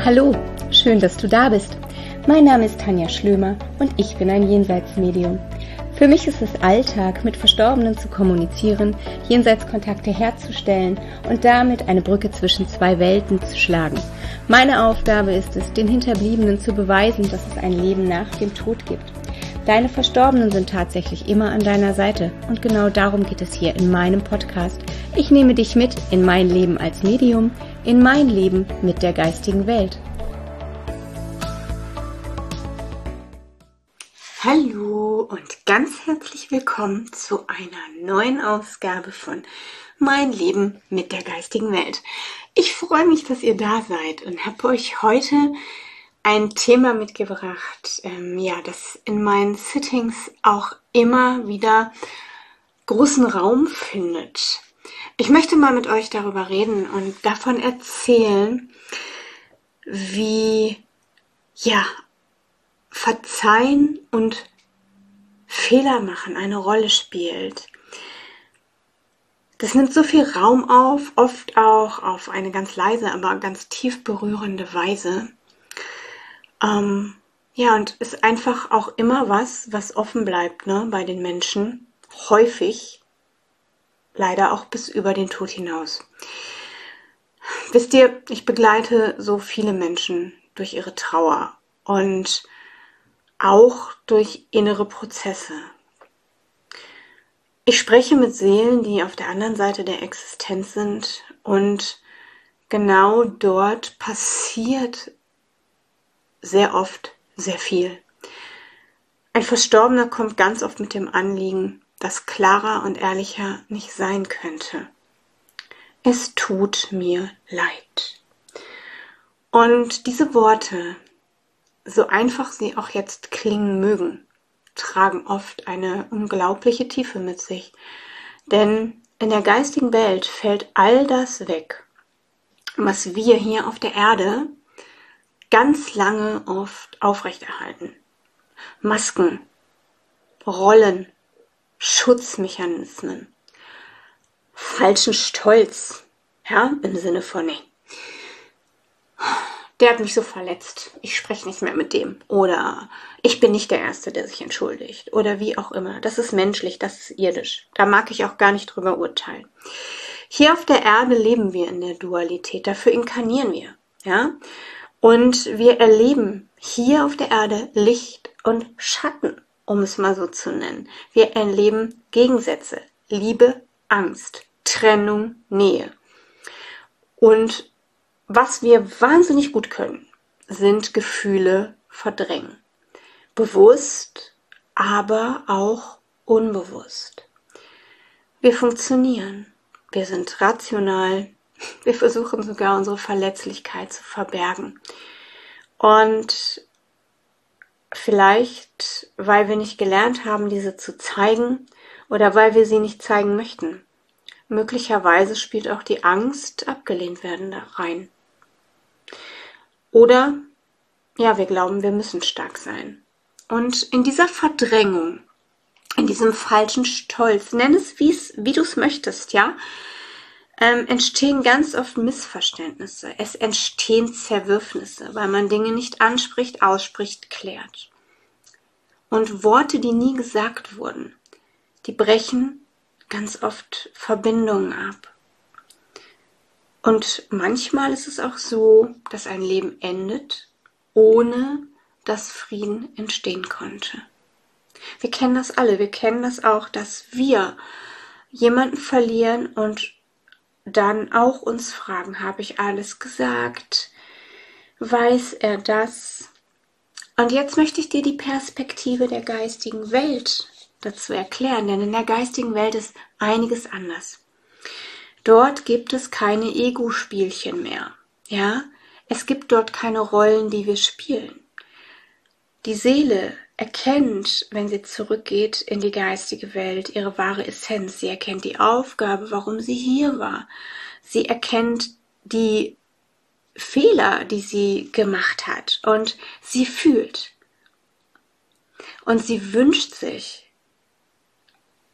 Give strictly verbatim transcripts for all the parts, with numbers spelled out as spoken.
Hallo, schön, dass du da bist. Mein Name ist Tanja Schlömer und ich bin ein Jenseitsmedium. Für mich ist es Alltag, mit Verstorbenen zu kommunizieren, Jenseitskontakte herzustellen und damit eine Brücke zwischen zwei Welten zu schlagen. Meine Aufgabe ist es, den Hinterbliebenen zu beweisen, dass es ein Leben nach dem Tod gibt. Deine Verstorbenen sind tatsächlich immer an deiner Seite und genau darum geht es hier in meinem Podcast. Ich nehme dich mit in mein Leben als Medium, in mein Leben mit der geistigen Welt. Hallo und ganz herzlich willkommen zu einer neuen Ausgabe von Mein Leben mit der geistigen Welt. Ich freue mich, dass ihr da seid und habe euch heute ein Thema mitgebracht, ähm, ja, das in meinen Sittings auch immer wieder großen Raum findet. Ich möchte mal mit euch darüber reden und davon erzählen, wie, ja, Verzeihen und Fehler machen eine Rolle spielt. Das nimmt so viel Raum auf, oft auch auf eine ganz leise, aber ganz tief berührende Weise. Ähm, ja, und ist einfach auch immer was, was offen bleibt, ne, bei den Menschen. Häufig, leider auch bis über den Tod hinaus. Wisst ihr, ich begleite so viele Menschen durch ihre Trauer und auch durch innere Prozesse. Ich spreche mit Seelen, die auf der anderen Seite der Existenz sind und genau dort passiert sehr oft sehr viel. Ein Verstorbener kommt ganz oft mit dem Anliegen, das klarer und ehrlicher nicht sein könnte. Es tut mir leid. Und diese Worte, so einfach sie auch jetzt klingen mögen, tragen oft eine unglaubliche Tiefe mit sich. Denn in der geistigen Welt fällt all das weg, was wir hier auf der Erde ganz lange oft aufrechterhalten. Masken, Rollen, Schutzmechanismen, falschen Stolz, ja, im Sinne von, nee, der hat mich so verletzt, ich spreche nicht mehr mit dem. Oder ich bin nicht der Erste, der sich entschuldigt. Oder wie auch immer. Das ist menschlich, das ist irdisch. Da mag ich auch gar nicht drüber urteilen. Hier auf der Erde leben wir in der Dualität, dafür inkarnieren wir. Ja? Und wir erleben hier auf der Erde Licht und Schatten, um es mal so zu nennen. Wir erleben Gegensätze, Liebe, Angst, Trennung, Nähe. Und was wir wahnsinnig gut können, sind Gefühle verdrängen. Bewusst, aber auch unbewusst. Wir funktionieren, wir sind rational, wir versuchen sogar unsere Verletzlichkeit zu verbergen. Und vielleicht, weil wir nicht gelernt haben, diese zu zeigen oder weil wir sie nicht zeigen möchten. Möglicherweise spielt auch die Angst, abgelehnt werden, da rein. Oder, ja, wir glauben, wir müssen stark sein. Und in dieser Verdrängung, in diesem falschen Stolz, nenn es, wie du es möchtest, ja, ähm, entstehen ganz oft Missverständnisse. Es entstehen Zerwürfnisse, weil man Dinge nicht anspricht, ausspricht, klärt. Und Worte, die nie gesagt wurden, die brechen ganz oft Verbindungen ab. Und manchmal ist es auch so, dass ein Leben endet, ohne dass Frieden entstehen konnte. Wir kennen das alle, wir kennen das auch, dass wir jemanden verlieren und dann auch uns fragen, habe ich alles gesagt? Weiß er das? Und jetzt möchte ich dir die Perspektive der geistigen Welt dazu erklären, denn in der geistigen Welt ist einiges anders. Dort gibt es keine Ego-Spielchen mehr, ja? Es gibt dort keine Rollen, die wir spielen. Die Seele erkennt, wenn sie zurückgeht in die geistige Welt, ihre wahre Essenz. Sie erkennt die Aufgabe, warum sie hier war. Sie erkennt die Fehler, die sie gemacht hat, und sie fühlt. Und sie wünscht sich,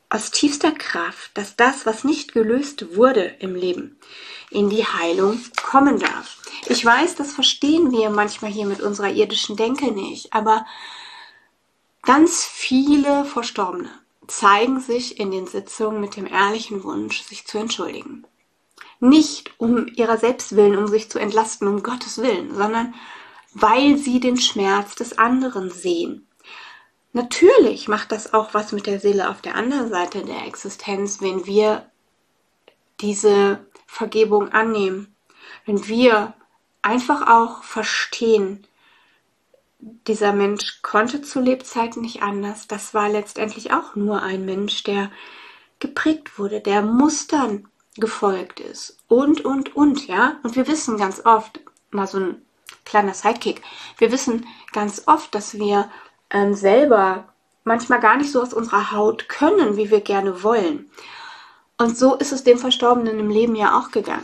aus tiefster Kraft, dass das, was nicht gelöst wurde im Leben, in die Heilung kommen darf. Ich weiß, das verstehen wir manchmal hier mit unserer irdischen Denke nicht, aber ganz viele Verstorbene zeigen sich in den Sitzungen mit dem ehrlichen Wunsch, sich zu entschuldigen. Nicht um ihrer selbst willen, um sich zu entlasten, um Gottes Willen, sondern weil sie den Schmerz des anderen sehen. Natürlich macht das auch was mit der Seele auf der anderen Seite der Existenz, wenn wir diese Vergebung annehmen, wenn wir einfach auch verstehen, dieser Mensch konnte zu Lebzeiten nicht anders. Das war letztendlich auch nur ein Mensch, der geprägt wurde, der Mustern gefolgt ist und, und, und, ja. Und wir wissen ganz oft, mal so ein kleiner Sidekick, wir wissen ganz oft, dass wir ähm, selber manchmal gar nicht so aus unserer Haut können, wie wir gerne wollen. Und so ist es dem Verstorbenen im Leben ja auch gegangen.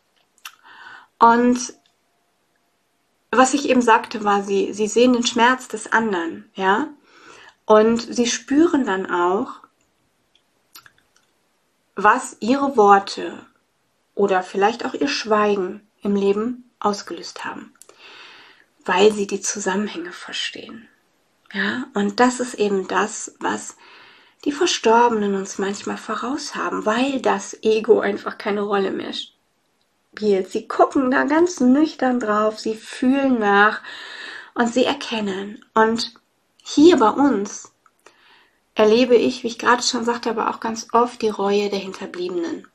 Und was ich eben sagte, war, sie, sie sehen den Schmerz des anderen, ja, und sie spüren dann auch, was ihre Worte oder vielleicht auch ihr Schweigen im Leben ausgelöst haben, weil sie die Zusammenhänge verstehen, ja, und das ist eben das, was die Verstorbenen uns manchmal voraus haben, weil das Ego einfach keine Rolle mehr spielt. Sie gucken da ganz nüchtern drauf, sie fühlen nach und sie erkennen. Und hier bei uns erlebe ich, wie ich gerade schon sagte, aber auch ganz oft die Reue der Hinterbliebenen.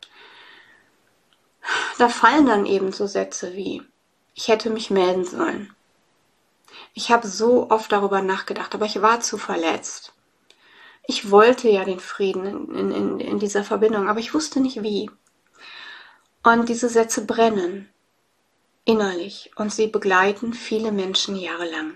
Da fallen dann eben so Sätze wie, ich hätte mich melden sollen. Ich habe so oft darüber nachgedacht, aber ich war zu verletzt. Ich wollte ja den Frieden in, in, in dieser Verbindung, aber ich wusste nicht wie. Und diese Sätze brennen innerlich und sie begleiten viele Menschen jahrelang.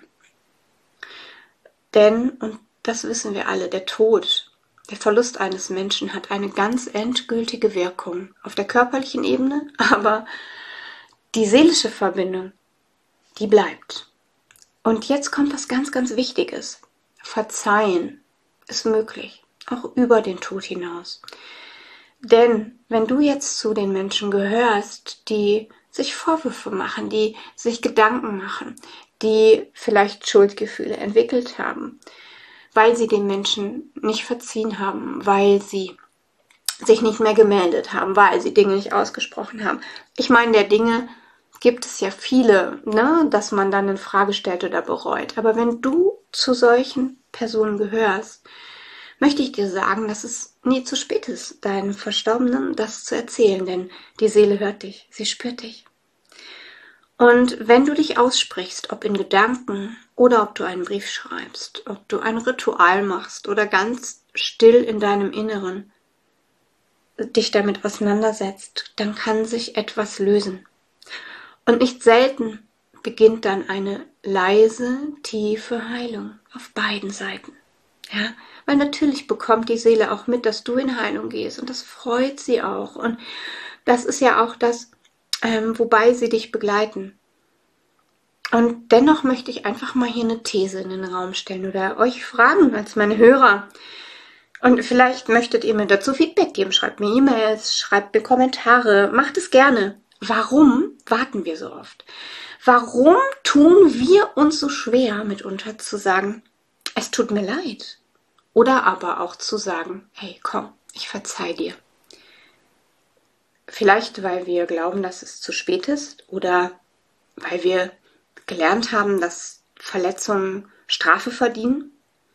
Denn, und das wissen wir alle, der Tod, der Verlust eines Menschen hat eine ganz endgültige Wirkung auf der körperlichen Ebene, aber die seelische Verbindung, die bleibt. Und jetzt kommt was ganz, ganz Wichtiges. Verzeihen ist möglich, auch über den Tod hinaus. Denn wenn du jetzt zu den Menschen gehörst, die sich Vorwürfe machen, die sich Gedanken machen, die vielleicht Schuldgefühle entwickelt haben, weil sie den Menschen nicht verziehen haben, weil sie sich nicht mehr gemeldet haben, weil sie Dinge nicht ausgesprochen haben. Ich meine, der Dinge gibt es ja viele, ne, dass man dann in Frage stellt oder bereut. Aber wenn du zu solchen Personen gehörst, möchte ich dir sagen, dass es nie zu spät ist, deinem Verstorbenen das zu erzählen, denn die Seele hört dich, sie spürt dich. Und wenn du dich aussprichst, ob in Gedanken oder ob du einen Brief schreibst, ob du ein Ritual machst oder ganz still in deinem Inneren dich damit auseinandersetzt, dann kann sich etwas lösen. Und nicht selten beginnt dann eine leise, tiefe Heilung auf beiden Seiten. Ja, weil natürlich bekommt die Seele auch mit, dass du in Heilung gehst und das freut sie auch. Und das ist ja auch das, ähm, wobei sie dich begleiten. Und dennoch möchte ich einfach mal hier eine These in den Raum stellen oder euch fragen als meine Hörer. Und vielleicht möchtet ihr mir dazu Feedback geben. Schreibt mir E-Mails, schreibt mir Kommentare, macht es gerne. Warum warten wir so oft? Warum tun wir uns so schwer, mitunter zu sagen, es tut mir leid? Oder aber auch zu sagen, hey, komm, ich verzeih dir. Vielleicht, weil wir glauben, dass es zu spät ist oder weil wir gelernt haben, dass Verletzungen Strafe verdienen.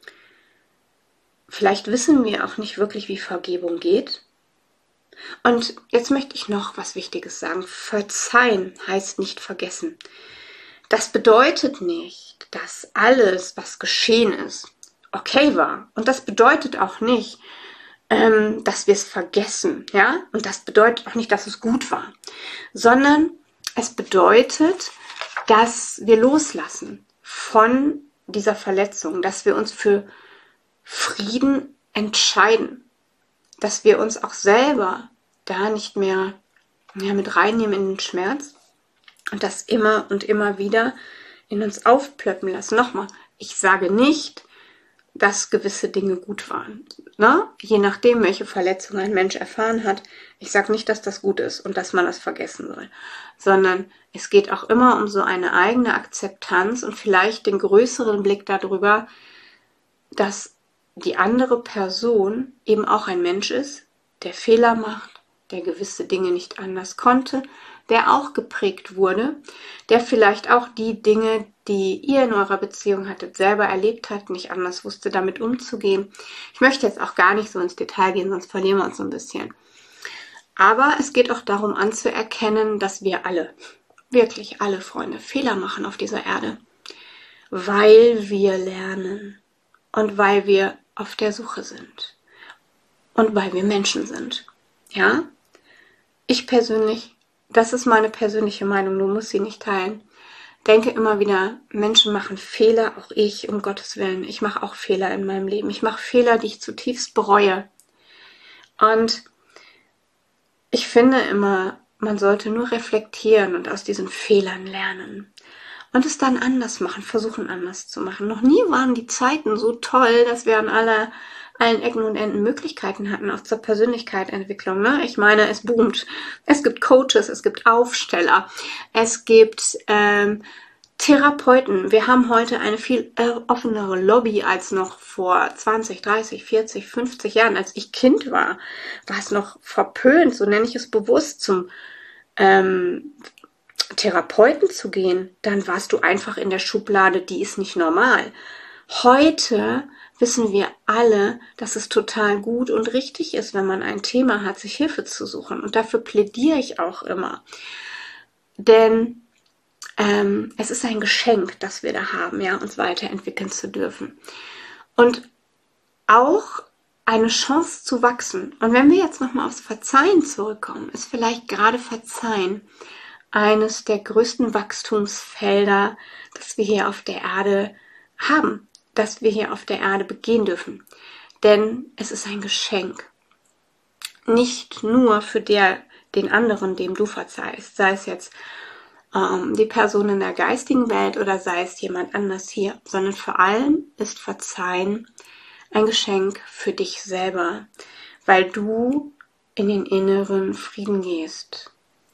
Vielleicht wissen wir auch nicht wirklich, wie Vergebung geht. Und jetzt möchte ich noch was Wichtiges sagen. Verzeihen heißt nicht vergessen. Das bedeutet nicht, dass alles, was geschehen ist, okay war. Und das bedeutet auch nicht, ähm, dass wir es vergessen, ja? Und das bedeutet auch nicht, dass es gut war. Sondern es bedeutet, dass wir loslassen von dieser Verletzung, dass wir uns für Frieden entscheiden, dass wir uns auch selber da nicht mehr ja, mit reinnehmen in den Schmerz und das immer und immer wieder in uns aufplöppen lassen. Nochmal, ich sage nicht, dass gewisse Dinge gut waren. Ne? Je nachdem, welche Verletzung ein Mensch erfahren hat. Ich sage nicht, dass das gut ist und dass man das vergessen soll, sondern es geht auch immer um so eine eigene Akzeptanz und vielleicht den größeren Blick darüber, dass die andere Person eben auch ein Mensch ist, der Fehler macht, der gewisse Dinge nicht anders konnte, der auch geprägt wurde, der vielleicht auch die Dinge, die ihr in eurer Beziehung hattet, selber erlebt hat, nicht anders wusste, damit umzugehen. Ich möchte jetzt auch gar nicht so ins Detail gehen, sonst verlieren wir uns so ein bisschen. Aber es geht auch darum anzuerkennen, dass wir alle, wirklich alle Freunde, Fehler machen auf dieser Erde, weil wir lernen und weil wir auf der Suche sind und weil wir Menschen sind. Ja? Ich persönlich, das ist meine persönliche Meinung, du musst sie nicht teilen, denke immer wieder, Menschen machen Fehler, auch ich, um Gottes Willen. Ich mache auch Fehler in meinem Leben. Ich mache Fehler, die ich zutiefst bereue. Und ich finde immer, man sollte nur reflektieren und aus diesen Fehlern lernen. Und es dann anders machen, versuchen anders zu machen. Noch nie waren die Zeiten so toll, dass wir an aller, allen Ecken und Enden Möglichkeiten hatten, auch zur Persönlichkeitsentwicklung. Ne? Ich meine, es boomt. Es gibt Coaches, es gibt Aufsteller, es gibt ähm, Therapeuten. Wir haben heute eine viel offenere Lobby als noch vor zwanzig, dreißig, vierzig, fünfzig Jahren. Als ich Kind war, war es noch verpönt, so nenne ich es bewusst, zum ähm, Therapeuten zu gehen. Dann warst du einfach in der Schublade, die ist nicht normal. Heute wissen wir alle, dass es total gut und richtig ist, wenn man ein Thema hat, sich Hilfe zu suchen. Und dafür plädiere ich auch immer. Denn ähm, es ist ein Geschenk, das wir da haben, ja, uns weiterentwickeln zu dürfen. Und auch eine Chance zu wachsen. Und wenn wir jetzt nochmal aufs Verzeihen zurückkommen, ist vielleicht gerade Verzeihen eines der größten Wachstumsfelder, das wir hier auf der Erde haben, das wir hier auf der Erde begehen dürfen. Denn es ist ein Geschenk. Nicht nur für der, den anderen, dem du verzeihst, sei es jetzt ähm, die Person in der geistigen Welt oder sei es jemand anders hier, sondern vor allem ist Verzeihen ein Geschenk für dich selber, weil du in den inneren Frieden gehst.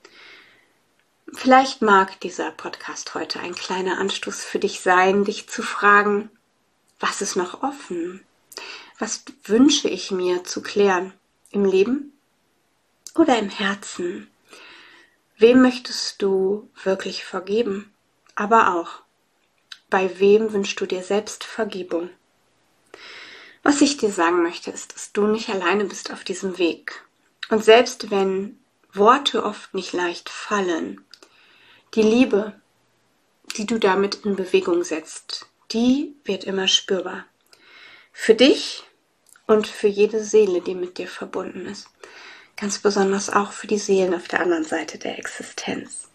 Vielleicht mag dieser Podcast heute ein kleiner Anstoß für dich sein, dich zu fragen, was ist noch offen? Was wünsche ich mir zu klären? Im Leben oder im Herzen? Wem möchtest du wirklich vergeben? Aber auch, bei wem wünschst du dir selbst Vergebung? Was ich dir sagen möchte, ist, dass du nicht alleine bist auf diesem Weg. Und selbst wenn Worte oft nicht leicht fallen, die Liebe, die du damit in Bewegung setzt, die wird immer spürbar. Für dich und für jede Seele, die mit dir verbunden ist. Ganz besonders auch für die Seelen auf der anderen Seite der Existenz.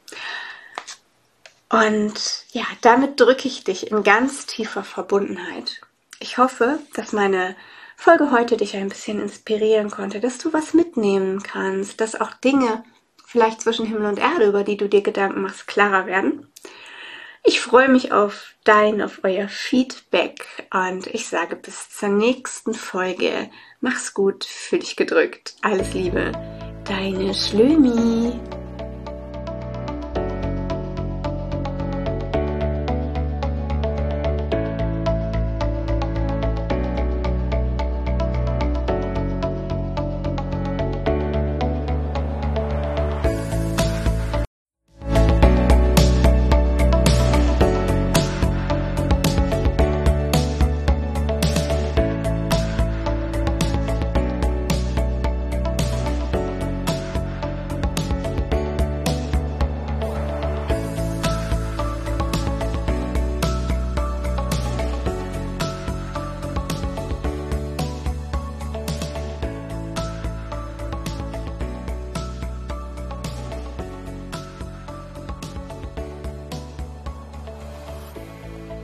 Und ja, damit drücke ich dich in ganz tiefer Verbundenheit. Ich hoffe, dass meine Folge heute dich ein bisschen inspirieren konnte, dass du was mitnehmen kannst, dass auch Dinge vielleicht zwischen Himmel und Erde, über die du dir Gedanken machst, klarer werden. Ich freue mich auf dein, auf euer Feedback und ich sage bis zur nächsten Folge. Mach's gut, fühl dich gedrückt. Alles Liebe, deine Schlömi.